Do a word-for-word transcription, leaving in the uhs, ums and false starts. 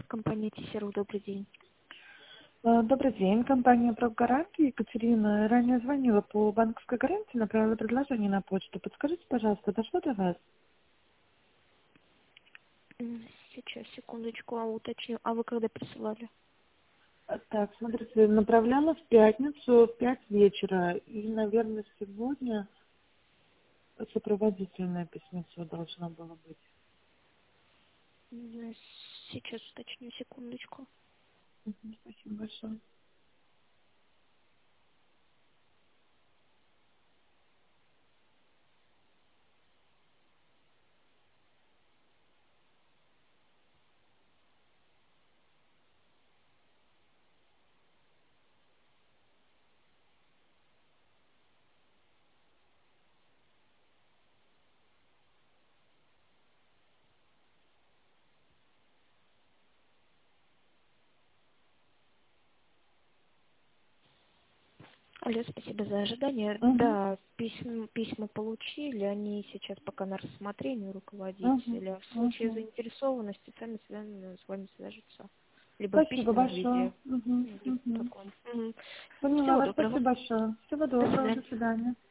Компания Тисеру, добрый день. Э, Добрый день, компания «Профгарант». Екатерина ранее звонила по банковской гарантии, направила предложение на почту. Подскажите, пожалуйста, дошло до вас? М, Сейчас, секундочку, а уточню. А вы когда присылали? Э, Так, смотрите, направляла в пятницу в пять вечера. И, наверное, сегодня сопроводительное письмецо должно было быть. М, Сейчас уточню, секундочку. Мгм, Спасибо большое. Алло, спасибо за ожидание. Угу, Да, письма, письма получили, они сейчас пока на рассмотрении у угу, руководителя. В случае угу. заинтересованности сами связаны- с вами свяжутся. Либо в Спасибо письменном большое. виде, Угу, либо в угу. таком. Мгм. Поняла Всего вас, доброго. спасибо большое. Всего До доброго, до свидания. свидания.